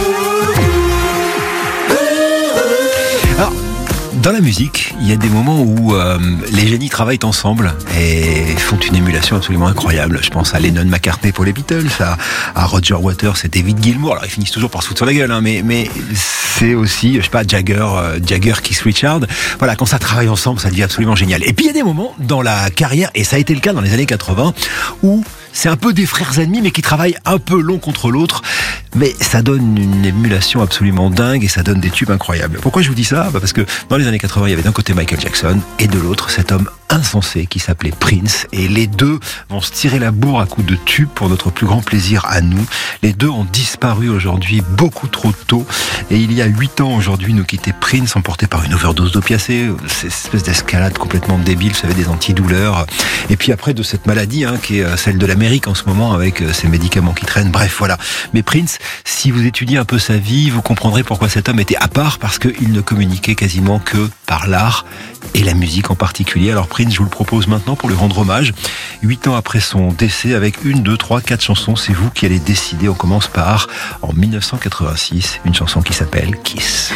S1: Alors, dans la musique, il y a des moments où euh, les génies travaillent ensemble et font une émulation absolument incroyable. Je pense à Lennon McCartney pour les Beatles, à, à Roger Waters et David Gilmour. Alors ils finissent toujours par se foutre sur la gueule, hein, mais, mais c'est aussi, je sais pas, Jagger, euh, Jagger, Keith Richards. Voilà, quand ça travaille ensemble, ça devient absolument génial. Et puis il y a des moments dans la carrière, et ça a été le cas dans les années quatre-vingts, où c'est un peu des frères ennemis, mais qui travaillent un peu l'un contre l'autre. Mais ça donne une émulation absolument dingue et ça donne des tubes incroyables. Pourquoi je vous dis ça? Bah parce que dans les années quatre-vingts, il y avait d'un côté Michael Jackson et de l'autre cet homme insensé qui s'appelait Prince. Et les deux vont se tirer la bourre à coups de tubes pour notre plus grand plaisir à nous. Les deux ont disparu aujourd'hui beaucoup trop tôt. Et il y a huit ans aujourd'hui, nous quittait Prince, emporté par une overdose d'opiacés, cette espèce d'escalade complètement débile, vous savez, des antidouleurs. Et puis après de cette maladie, hein, qui est celle de l'Amérique en ce moment, avec ces médicaments qui traînent. Bref, voilà. Mais Prince, si vous étudiez un peu sa vie, vous comprendrez pourquoi cet homme était à part, parce qu'il ne communiquait quasiment que par l'art et la musique en particulier. Alors Prince, je vous le propose maintenant pour lui rendre hommage. Huit ans après son décès, avec une, deux, trois, quatre chansons, c'est vous qui allez décider. On commence par, en mille neuf cent quatre-vingt-six, une chanson qui s'appelle Kiss.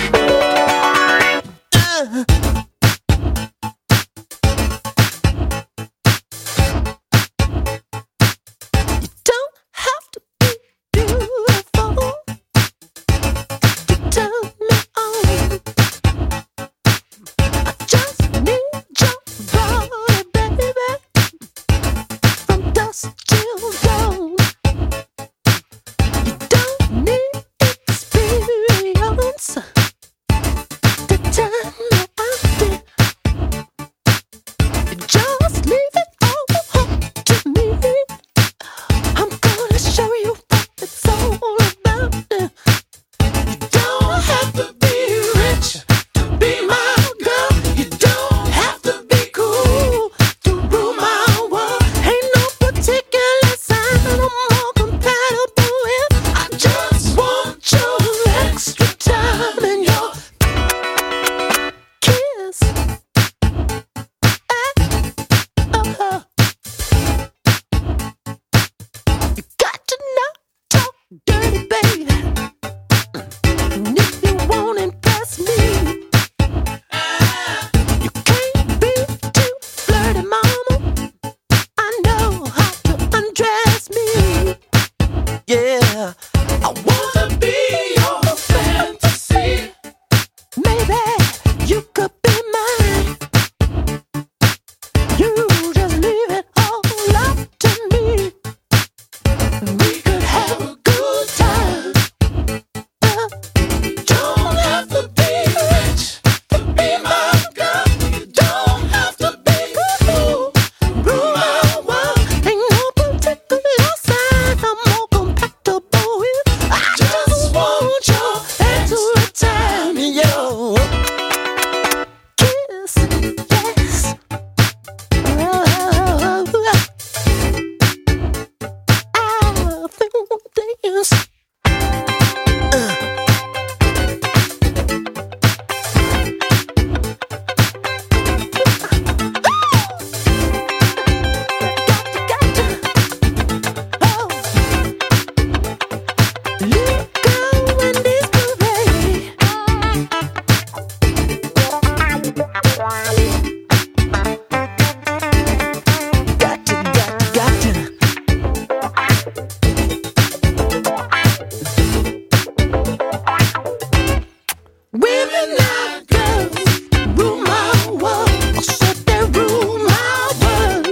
S14: Yeah, I wanna be your fantasy. Maybe you could be mine. You just leave it all up to me. We could have a good time. Uh, don't have to be rich to be my girl. You don't have to be cool. Rule my world. Ain't no particular sign I'm more compatible with. I just want your hand to return me your kiss. Yes. Oh, I think things. Women and girls rule my world. Or should they rule my world?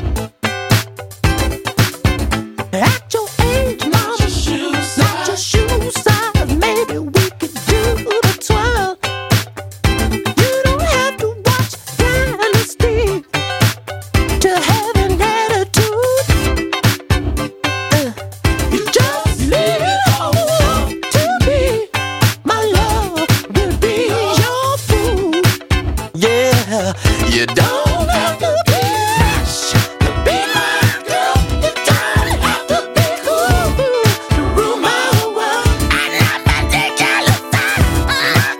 S14: At your age, mama, not your shoe size. Maybe we could do the twirl. You don't have to watch Dynasty to have an attitude. Uh, you just leave it all up to me. My love will be your food. Yeah, you don't have to be rich to be my girl. You don't have to be cool to rule my world. I love my particular side. I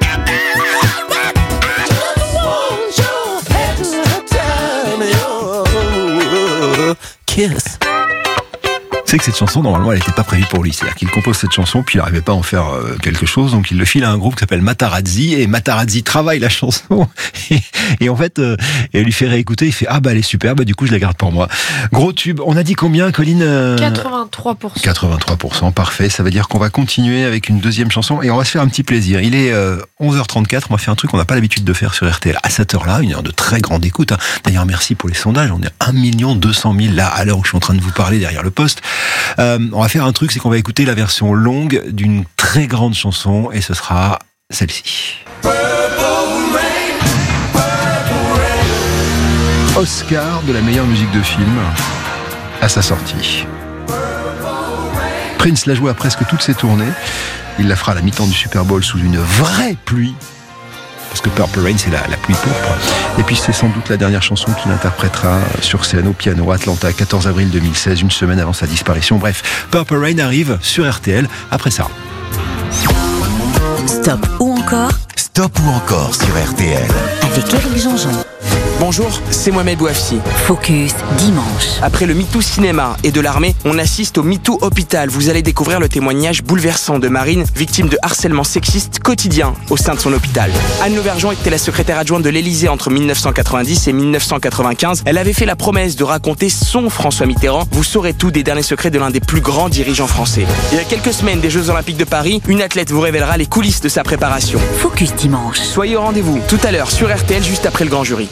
S14: just want your head to turn your kiss.
S1: C'est que cette chanson, normalement, elle n'était pas prévue pour lui. C'est-à-dire qu'il compose cette chanson, puis il n'arrivait pas à en faire euh, quelque chose, donc il le file à un groupe qui s'appelle Matarazzi, et Matarazzi travaille la chanson, et, et en fait, euh, il lui fait réécouter, il fait « Ah bah elle est super, bah du coup je la garde pour moi ». Gros tube, on a dit combien, Colline euh...
S21: quatre-vingt-trois pour cent.
S1: quatre-vingt-trois pour cent, parfait. Ça veut dire qu'on va continuer avec une deuxième chanson, et on va se faire un petit plaisir. Il est euh, onze heures trente-quatre, on va faire un truc qu'on n'a pas l'habitude de faire sur R T L. À cette heure-là, une heure de très grande écoute. Hein. D'ailleurs, merci pour les sondages, on est à un million deux cent mille là, à l'heure où je suis en train de vous parler derrière le poste. Euh, on va faire un truc, c'est qu'on va écouter la version longue d'une très grande chanson, et ce sera celle-ci. Oscar de la meilleure musique de film à sa sortie. Prince l'a joué à presque toutes ses tournées. Il la fera à la mi-temps du Super Bowl sous une vraie pluie. Parce que Purple Rain, c'est la, la pluie pourpre. Et puis c'est sans doute la dernière chanson qu'il interprétera sur scène au piano à Atlanta, quatorze avril deux mille seize, une semaine avant sa disparition. Bref, Purple Rain arrive sur R T L après ça.
S6: Stop ou encore
S11: Stop ou encore sur R T L.
S6: Avec Éric Jean-Jean.
S8: Bonjour, c'est Mohamed Bouafsi.
S6: Focus dimanche.
S8: Après le MeToo Cinéma et de l'armée, on assiste au MeToo Hôpital. Vous allez découvrir le témoignage bouleversant de Marine, victime de harcèlement sexiste quotidien au sein de son hôpital. Anne Lauvergeon était la secrétaire adjointe de l'Élysée entre mille neuf cent quatre-vingt-dix et mille neuf cent quatre-vingt-quinze. Elle avait fait la promesse de raconter son François Mitterrand. Vous saurez tout des derniers secrets de l'un des plus grands dirigeants français. Il y a quelques semaines des Jeux Olympiques de Paris, une athlète vous révélera les coulisses de sa préparation.
S6: Focus dimanche.
S8: Soyez au rendez-vous tout à l'heure sur R T L juste après le grand jury.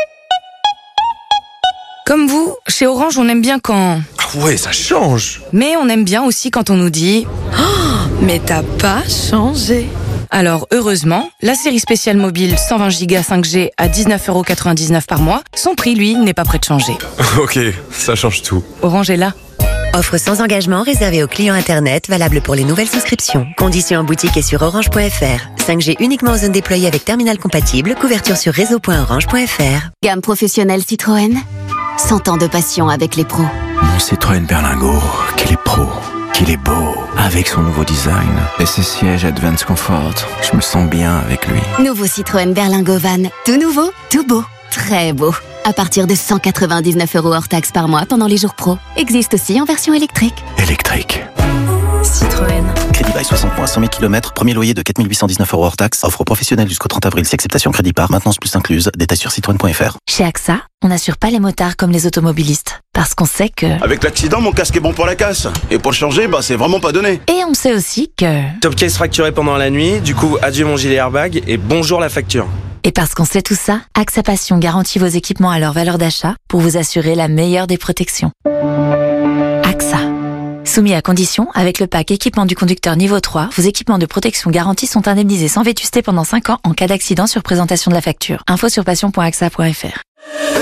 S9: Comme vous, chez Orange, on aime bien quand...
S17: Ah ouais, ça change.
S9: Mais on aime bien aussi quand on nous dit oh, mais t'as pas changé. Alors, heureusement, la série spéciale mobile cent vingt giga cinq G à dix-neuf euros quatre-vingt-dix-neuf par mois, son prix, lui, n'est pas prêt de changer.
S17: Ok, ça change tout.
S9: Orange est là.
S6: Offre sans engagement réservée aux clients Internet, valable pour les nouvelles souscriptions. Conditions en boutique et sur orange point f r. cinq G uniquement en zone déployée avec terminal compatible. Couverture sur réseau point orange point f r.
S18: Gamme professionnelle Citroën. cent ans de passion avec les pros.
S19: Mon Citroën Berlingo, qu'il est pro, qu'il est beau. Avec son nouveau design et ses sièges Advance Comfort, je me sens bien avec lui.
S18: Nouveau Citroën Berlingo Van. Tout nouveau, tout beau. Très beau. À partir de cent quatre-vingt-dix-neuf euros hors taxe par mois pendant les jours pro. Existe aussi en version électrique.
S19: Électrique.
S6: Citroën.
S20: Crédit bail soixante mois, cent mille kilomètres, premier loyer de quatre mille huit cent dix-neuf euros hors taxe, offre professionnelle jusqu'au trente avril, si acceptation crédit par, maintenance plus incluse, détails sur citroën point f r.
S12: Chez A X A, on n'assure pas les motards comme les automobilistes. Parce qu'on sait que...
S5: Avec l'accident, mon casque est bon pour la casse. Et pour le changer, bah c'est vraiment pas donné.
S12: Et on sait aussi que...
S8: Top case fracturé pendant la nuit, du coup adieu mon gilet airbag et bonjour la facture.
S12: Et parce qu'on sait tout ça, A X A Passion garantit vos équipements à leur valeur d'achat pour vous assurer la meilleure des protections. A X A. Soumis à condition, avec le pack équipement du conducteur niveau trois, vos équipements de protection garantis sont indemnisés sans vétusté pendant cinq ans en cas d'accident sur présentation de la facture. Info sur passion point a x a point f r.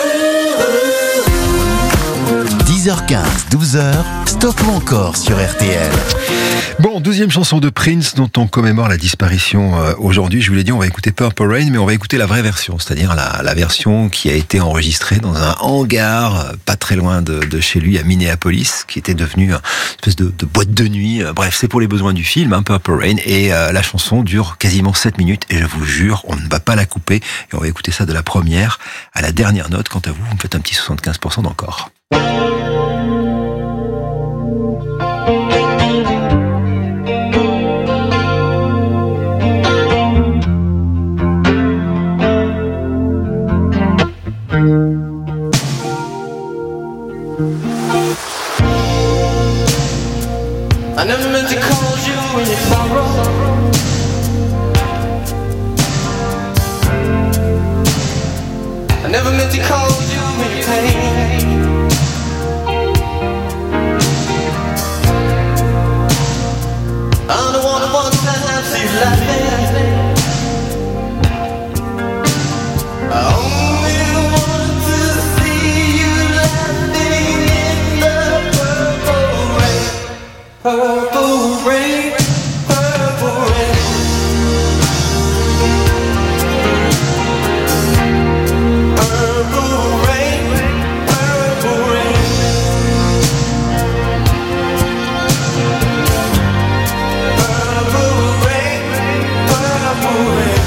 S11: dix heures quinze, douze heures, Stop mon corps sur R T L.
S1: Bon, deuxième chanson de Prince dont on commémore la disparition euh, aujourd'hui. Je vous l'ai dit, on va écouter Purple Rain, mais on va écouter la vraie version, c'est-à-dire la, la version qui a été enregistrée dans un hangar euh, pas très loin de, de chez lui à Minneapolis, qui était devenue une espèce de, de boîte de nuit. Bref, c'est pour les besoins du film, hein, Purple Rain, et euh, la chanson dure quasiment sept minutes, et je vous jure, on ne va pas la couper, et on va écouter ça de la première à la dernière note. Quant à vous, vous me faites un petit soixante-quinze pour cent d'encore.
S10: I never meant to call you when you sorrow. I never meant to call you when you pain. I'm the one who wants to have see you laughing. I only want to see you laughing in the purple rain. Purple rain, purple rain. Purple rain, purple rain. Purple rain, purple rain.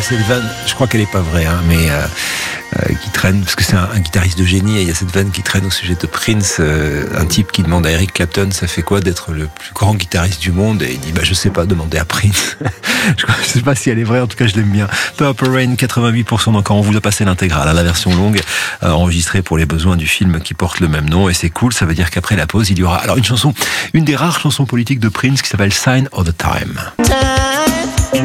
S1: a cette vanne, je crois qu'elle est pas vraie, hein, mais euh, euh, qui traîne, parce que c'est un, un guitariste de génie, et il y a cette vanne qui traîne au sujet de Prince, euh, un type qui demande à Eric Clapton, ça fait quoi d'être le plus grand guitariste du monde, et il dit, bah je sais pas, demandez à Prince. Je ne sais pas si elle est vraie, en tout cas je l'aime bien. Purple Rain, quatre-vingt-huit pour cent d'encore. On vous a passé l'intégrale, hein, la version longue, euh, enregistrée pour les besoins du film qui porte le même nom, et c'est cool, ça veut dire qu'après la pause, il y aura alors une chanson, une des rares chansons politiques de Prince qui s'appelle Sign of the Time.
S10: Time.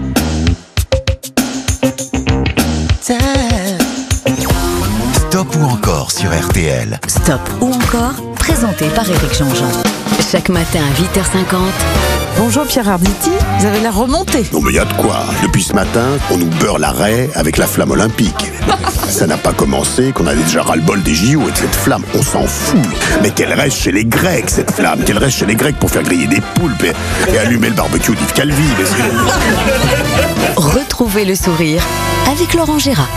S10: Time.
S11: Stop ou encore sur R T L.
S7: Stop ou encore, présenté par Éric Jean-Jean. Chaque matin à huit heures cinquante.
S3: Bonjour Pierre Arditi, vous avez l'air remonté.
S5: Non mais y a de quoi. Depuis ce matin, on nous beurre l'arrêt avec la flamme olympique. Ça n'a pas commencé qu'on avait déjà ras-le-bol des J O et de cette flamme. On s'en fout. Mais qu'elle reste chez les Grecs, cette flamme. Qu'elle reste chez les Grecs pour faire griller des poulpes et, et allumer le barbecue d'Yves Calvi. Mais c'est...
S7: Retrouvez le sourire avec Laurent Gérard.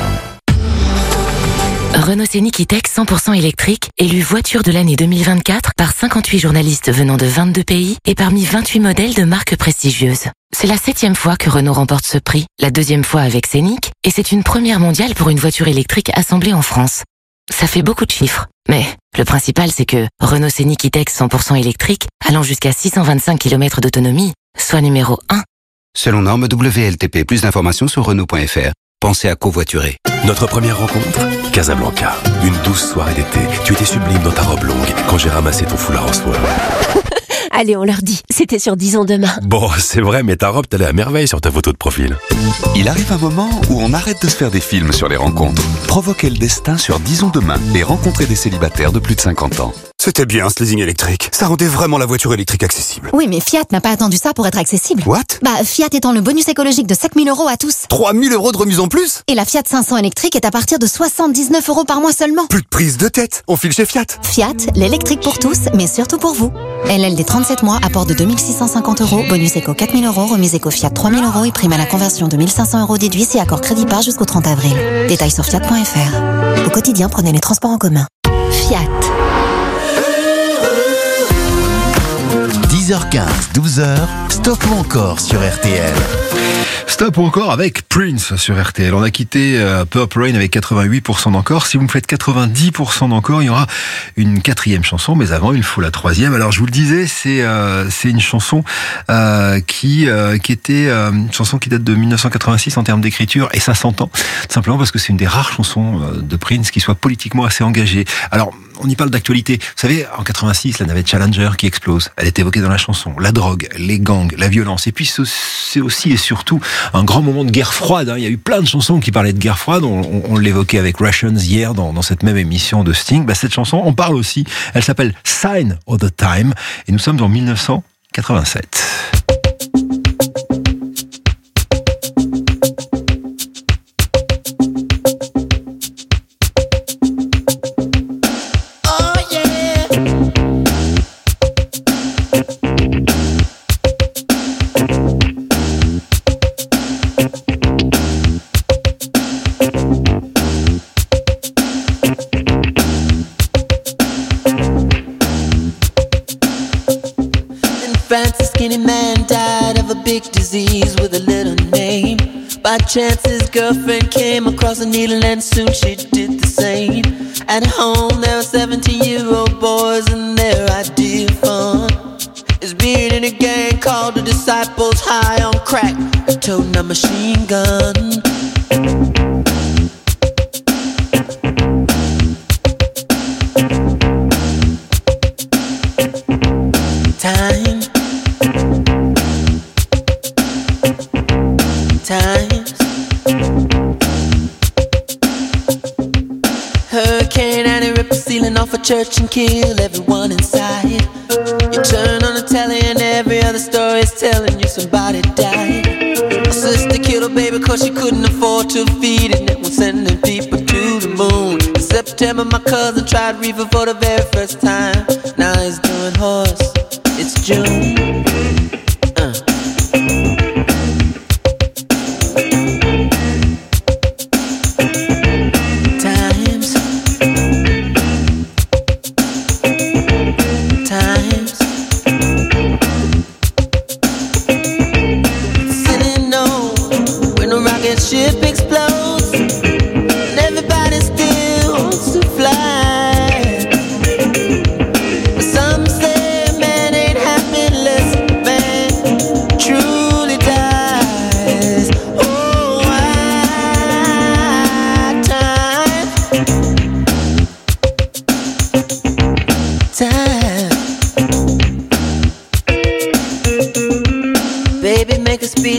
S12: Renault Scénic E-Tech cent pour cent électrique, élu voiture de l'année deux mille vingt-quatre par cinquante-huit journalistes venant de vingt-deux pays et parmi vingt-huit modèles de marques prestigieuses. C'est la septième fois que Renault remporte ce prix, la deuxième fois avec Scénic, et c'est une première mondiale pour une voiture électrique assemblée en France. Ça fait beaucoup de chiffres, mais le principal c'est que Renault Scénic E-Tech cent pour cent électrique, allant jusqu'à six cent vingt-cinq kilomètres d'autonomie, soit numéro un.
S13: Selon norme W L T P, plus d'informations sur Renault point F R. Pensez à covoiturer.
S15: Notre première rencontre, Casablanca. Une douce soirée d'été. Tu étais sublime dans ta robe longue quand j'ai ramassé ton foulard en soie.
S21: Allez, on leur dit, c'était sur dix ans demain.
S15: Bon, c'est vrai, mais ta robe t'allait à merveille sur ta photo de profil.
S13: Il arrive un moment où on arrête de se faire des films sur les rencontres. Provoquez le destin sur Disons demain et rencontrez des célibataires de plus de cinquante ans.
S17: C'était bien ce leasing électrique. Ça rendait vraiment la voiture électrique accessible.
S16: Oui, mais Fiat n'a pas attendu ça pour être accessible.
S17: What?
S16: Bah, Fiat étend le bonus écologique de sept mille euros à tous.
S17: trois mille euros de remise en plus?
S16: Et la Fiat cinq cents électrique est à partir de soixante-dix-neuf euros par mois seulement.
S17: Plus de prise de tête. On file chez Fiat.
S16: Fiat, l'électrique pour tous, mais surtout pour vous. L L D trente-sept mois, apport de deux mille six cent cinquante euros, bonus éco quatre mille euros, remise éco Fiat trois mille euros et prime à la conversion de mille cinq cents euros déduits si accord crédit par jusqu'au trente avril. Détails sur fiat point F R. Au quotidien, prenez les transports en commun. Fiat.
S11: dix heures quinze, douze heures, Stop ou encore sur R T L.
S1: Stop ou encore avec Prince sur R T L. On a quitté euh, Purple Rain avec quatre-vingt-huit pour cent d'encore. Si vous me faites quatre-vingt-dix pour cent d'encore, il y aura une quatrième chanson. Mais avant, il faut la troisième. Alors, je vous le disais, c'est euh, c'est une chanson euh, qui euh, qui était euh, une chanson qui date de mille neuf cent quatre-vingt-six en termes d'écriture, et ça s'entend tout simplement parce que c'est une des rares chansons euh, de Prince qui soit politiquement assez engagée. Alors, on y parle d'actualité. Vous savez, en quatre-vingt-six, la navette Challenger qui explose. Elle est évoquée dans la chanson. La drogue, les gangs, la violence. Et puis, c'est aussi et surtout un grand moment de guerre froide. Il y a eu plein de chansons qui parlaient de guerre froide. On, on, on l'évoquait avec Russians hier dans, dans cette même émission de Sting. Bah, cette chanson, on parle aussi. Elle s'appelle Sign of the Time. Et nous sommes en mille neuf cent quatre-vingt-sept.
S10: Disease with a little name. By chance his girlfriend came across a needle and soon she did the same. At home there were seventeen year old boys and their idea of fun is being in a gang called the Disciples, high on crack, a toting a machine gun. Time times. Hurricane Annie ripped the ceiling off a church and killed everyone inside. You turn on the telly and every other story is telling you somebody died. My sister killed her baby cause she couldn't afford to feed it, and it was sending people to the moon. In September my cousin tried reefer for the very first time. Now he's doing horse. It's June. uh. Sitting on when the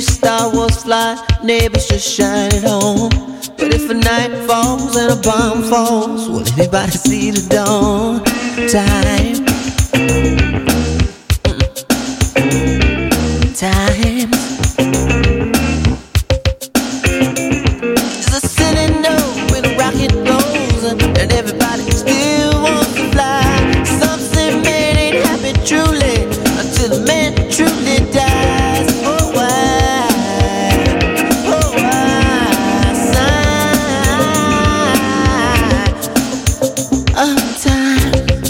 S10: star was fly, neighbors just shine it on. But if a night falls and a bomb falls, will anybody see the dawn? Time. Time. There's a silly note when a rocket blows, and everybody still wants to fly. Some say man ain't happy truly until the man truly dies. Oh why, oh why, sign of time.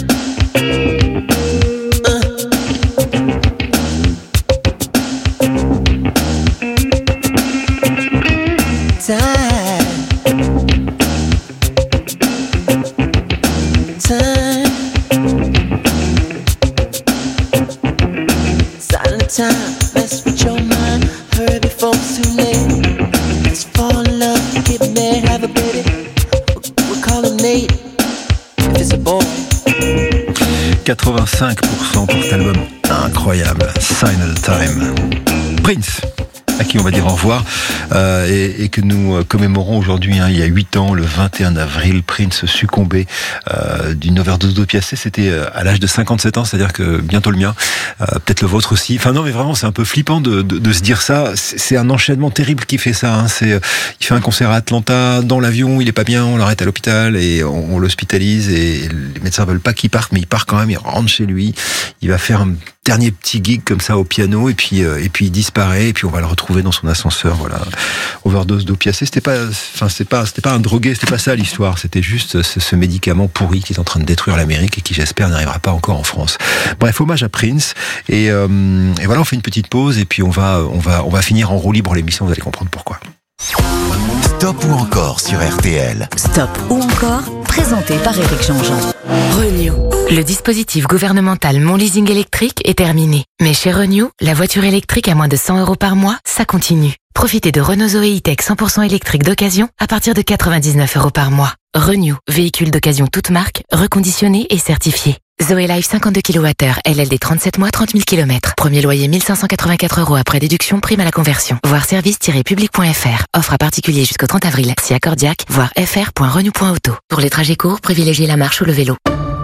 S10: Time, mess with your mind, hurry before it's too late. Let's fall in love, get married, have a baby. We'll call him Nate, if it's a boy.
S1: quatre-vingt-cinq pour cent pour cet album incroyable, Sign of the Time. Prince, à qui on va dire au revoir, euh, et, et que nous commémorons aujourd'hui, hein, il y a huit ans, le vingt et un avril, Prince succombait euh, d'une overdose d'opiacés. C'était à l'âge de cinquante-sept ans, c'est-à-dire que bientôt le mien, euh, peut-être le vôtre aussi. Enfin non, mais vraiment, c'est un peu flippant de, de, de se dire ça. C'est, c'est un enchaînement terrible qui fait ça. Hein. C'est, il fait un concert à Atlanta, dans l'avion, il est pas bien, on l'arrête à l'hôpital et on, on l'hospitalise et les médecins veulent pas qu'il parte, mais il part quand même, il rentre chez lui, il va faire un dernier petit gig comme ça au piano et puis euh, et puis il disparaît et puis on va le retrouver dans son ascenseur. Voilà, overdose d'opiacés. C'était pas, enfin c'était pas, c'était pas un drogué, c'était pas ça l'histoire. C'était juste ce, ce médicament pourri qui est en train de détruire l'Amérique et qui j'espère n'arrivera pas encore en France. Bref, hommage à Prince et, euh, et voilà, on fait une petite pause et puis on va on va on va finir en roue libre l'émission. Vous allez comprendre pourquoi.
S11: Stop ou encore sur R T L.
S2: Stop ou encore, présenté par Éric Jean-Jean.
S12: Renew. Le dispositif gouvernemental Mon Leasing électrique est terminé. Mais chez Renew, la voiture électrique à moins de cent euros par mois, ça continue. Profitez de Renault Zoé E-Tech cent pour cent électrique d'occasion à partir de quatre-vingt-dix-neuf euros par mois. Renew, véhicule d'occasion toute marque, reconditionné et certifié. Zoé Life cinquante-deux kilowattheures, L L D trente-sept mois, trente mille kilomètres. Premier loyer mille cinq cent quatre-vingt-quatre euros après déduction, prime à la conversion. Voir service tiret public point f r. Offre à particulier jusqu'au trente avril. Si accordiaque, voir f r point renew point auto. Pour les trajets courts, privilégiez la marche ou le vélo.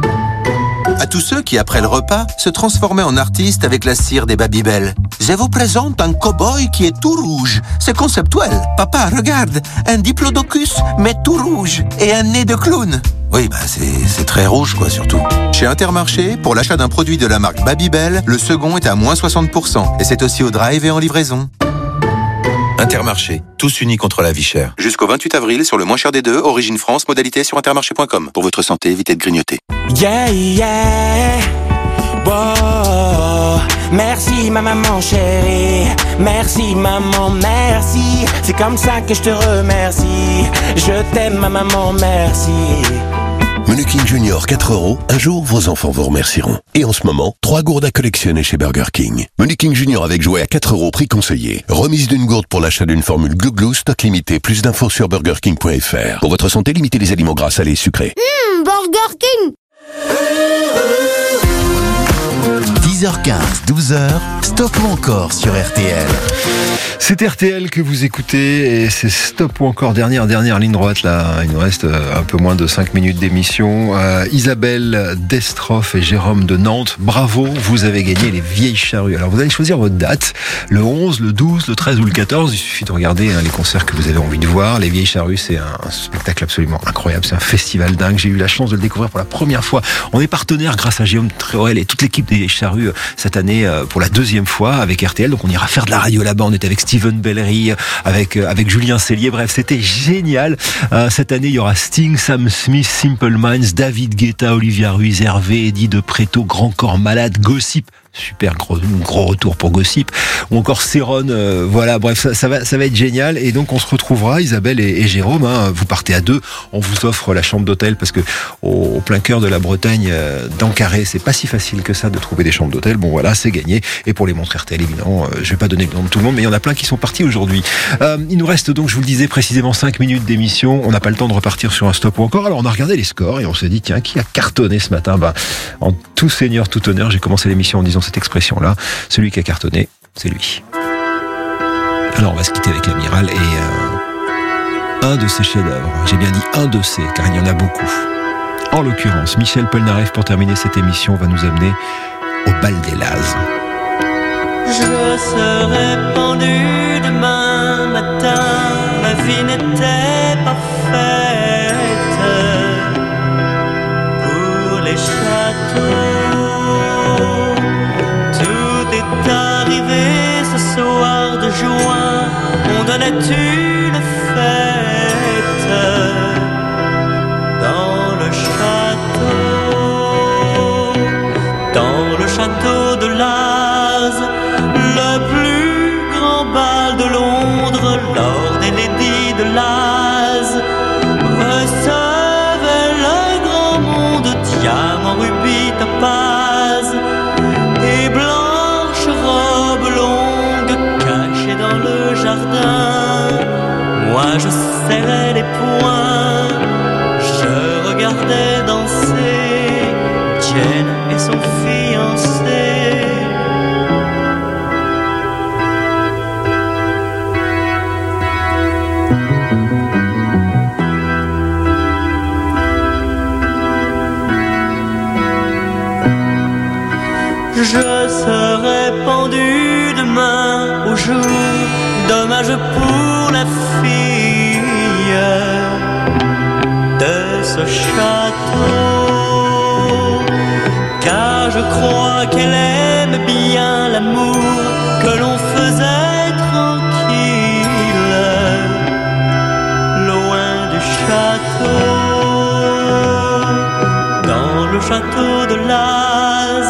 S4: À tous ceux qui, après le repas, se transformaient en artistes avec la cire des Babybel. Je vous présente un cow-boy qui est tout rouge. C'est conceptuel. Papa, regarde, un diplodocus, mais tout rouge, et un nez de clown. Oui, bah c'est, c'est très rouge, quoi, surtout. Chez Intermarché, pour l'achat d'un produit de la marque Babybel, le second est à moins soixante pour cent. Et c'est aussi au drive et en livraison. Intermarché, tous unis contre la vie chère. Jusqu'au vingt-huit avril, sur le moins cher des deux, Origine France, modalité sur intermarché point com. Pour votre santé, évitez de grignoter.
S22: Yeah, yeah, wow. Merci ma maman chérie, merci maman, merci. C'est comme ça que je te remercie. Je t'aime ma maman, merci.
S23: Menu King Junior quatre euros, un jour vos enfants vous remercieront. Et en ce moment, trois gourdes à collectionner chez Burger King. Menu King Junior avec jouet à quatre euros, prix conseillé. Remise d'une gourde pour l'achat d'une formule Glou Glou, stock limité. Plus d'infos sur burger king point f r. Pour votre santé, limitez les aliments gras, salés et sucrés.
S14: Mmh, Burger King.
S11: dix heures quinze, douze heures, Stop ou encore sur R T L.
S1: C'est R T L que vous écoutez et c'est Stop ou encore, dernière dernière ligne droite là. Il nous reste un peu moins de cinq minutes d'émission. Euh, Isabelle Destroff et Jérôme de Nantes, bravo, vous avez gagné les Vieilles Charrues. Alors vous allez choisir votre date, le onze, le douze, le treize ou le quatorze. Il suffit de regarder hein, les concerts que vous avez envie de voir. Les Vieilles Charrues, c'est un, un spectacle absolument incroyable, c'est un festival dingue. J'ai eu la chance de le découvrir pour la première fois. On est partenaire grâce à Guillaume Tréorel et toute l'équipe des Vieilles Charrues cette année pour la deuxième fois avec R T L. Donc on ira faire de la radio là-bas. On est avec Steven Bellery, avec avec Julien Cellier. Bref, c'était génial. Euh, cette année, il y aura Sting, Sam Smith, Simple Minds, David Guetta, Olivia Ruiz, Hervé, Eddie de Preto, Grand Corps Malade, Gossip. Super gros, gros retour pour Gossip, ou encore Céron, euh, voilà, bref, ça, ça va, ça va être génial. Et donc on se retrouvera, Isabelle et, et Jérôme. Hein, vous partez à deux, on vous offre la chambre d'hôtel parce que au, au plein cœur de la Bretagne, euh, dans Carré, c'est pas si facile que ça de trouver des chambres d'hôtel. Bon voilà, c'est gagné. Et pour les montres R T L, évidemment, euh, je vais pas donner le nom de tout le monde, mais il y en a plein qui sont partis aujourd'hui. Euh, il nous reste donc, je vous le disais précisément, cinq minutes d'émission. On n'a pas le temps de repartir sur un stop ou encore. Alors on a regardé les scores et on s'est dit tiens, qui a cartonné ce matin? Bah, en tout seigneur, tout honneur, j'ai commencé l'émission en disant cette expression-là. Celui qui a cartonné, c'est lui. Alors on va se quitter avec l'amiral et euh, un de ses chefs-d'œuvre. J'ai bien dit un de ses, car il y en a beaucoup. En l'occurrence, Michel Polnareff, pour terminer cette émission, va nous amener au bal des Lazes.
S10: Je serai pendu demain matin, ma vie n'était pas faite pour les châteaux. Tout est arrivé ce soir de juin, on donnait une fête dans le château, dans le château de Laz. Le plus grand bal de Londres, Lord et Lady de Laz recevait le grand monde, diamants, rubis, topaz et blanches robes longues cachées dans le jardin. Moi je serrais les poings, je regardais danser Jane et son fiancé. Je serai pendu demain au jour, dommage pour la fille de ce château, car je crois qu'elle aime bien l'amour que l'on faisait tranquille, loin du château, dans le château de Laz.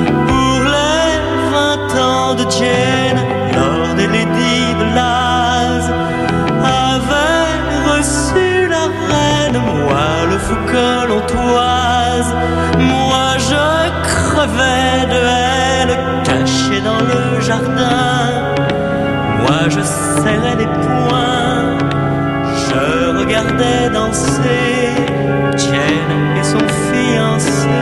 S10: De Jane, Lord et Lady de Laz avaient reçu la reine, moi le fou que l'on toise. Moi je crevais de haine, caché dans le jardin. Moi je serrais les poings, je regardais danser Jane et son fiancé.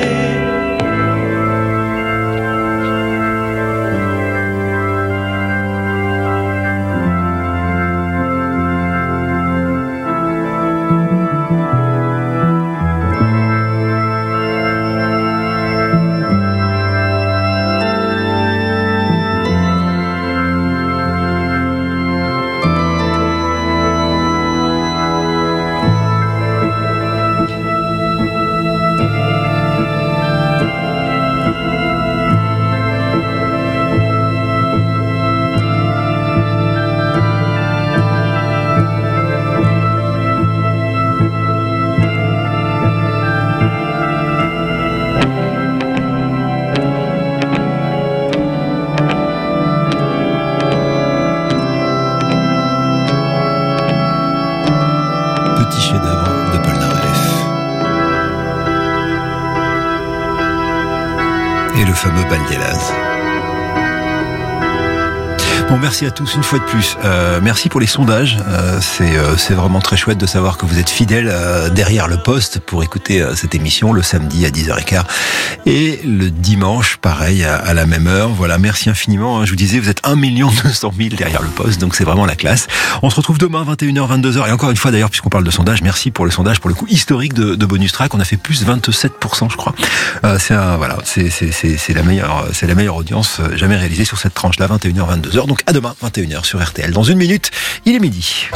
S1: Bon, merci à tous une fois de plus. Euh, merci pour les sondages. Euh, c'est, euh, c'est vraiment très chouette de savoir que vous êtes fidèles euh, derrière le poste pour écouter euh, cette émission le samedi à dix heures quinze et le dimanche, pareil, à, à la même heure. Voilà, merci infiniment. Hein. Je vous disais, vous êtes un million deux cent mille derrière le poste, donc c'est vraiment la classe. On se retrouve demain, vingt et une heures, vingt-deux heures. Et encore une fois, d'ailleurs, puisqu'on parle de sondage, merci pour le sondage, pour le coup historique de, de Bonus Track. On a fait plus vingt-sept pour cent, je crois. Euh, c'est un, voilà, c'est, c'est, c'est, c'est la meilleure, c'est la meilleure audience jamais réalisée sur cette tranche-là, vingt et une heures, vingt-deux heures. Donc à demain, vingt et une heures sur R T L. Dans une minute, il est midi.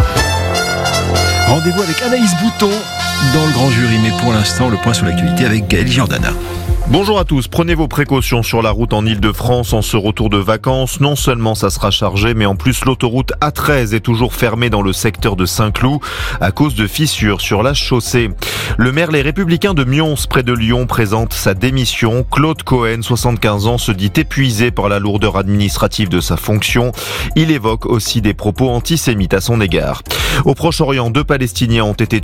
S1: Rendez-vous avec Anaïs Bouton dans le grand jury. Mais pour l'instant, le point sur l'actualité avec Gaël Giordana.
S9: Bonjour à tous, prenez vos précautions sur la route en Ile-de-France en ce retour de vacances. Non seulement ça sera chargé, mais en plus l'autoroute A treize est toujours fermée dans le secteur de Saint-Cloud à cause de fissures sur la chaussée. Le maire Les Républicains de Mions, près de Lyon, présente sa démission. Claude Cohen, soixante-quinze ans, se dit épuisé par la lourdeur administrative de sa fonction. Il évoque aussi des propos antisémites à son égard. Au Proche-Orient, deux Palestiniens ont été tués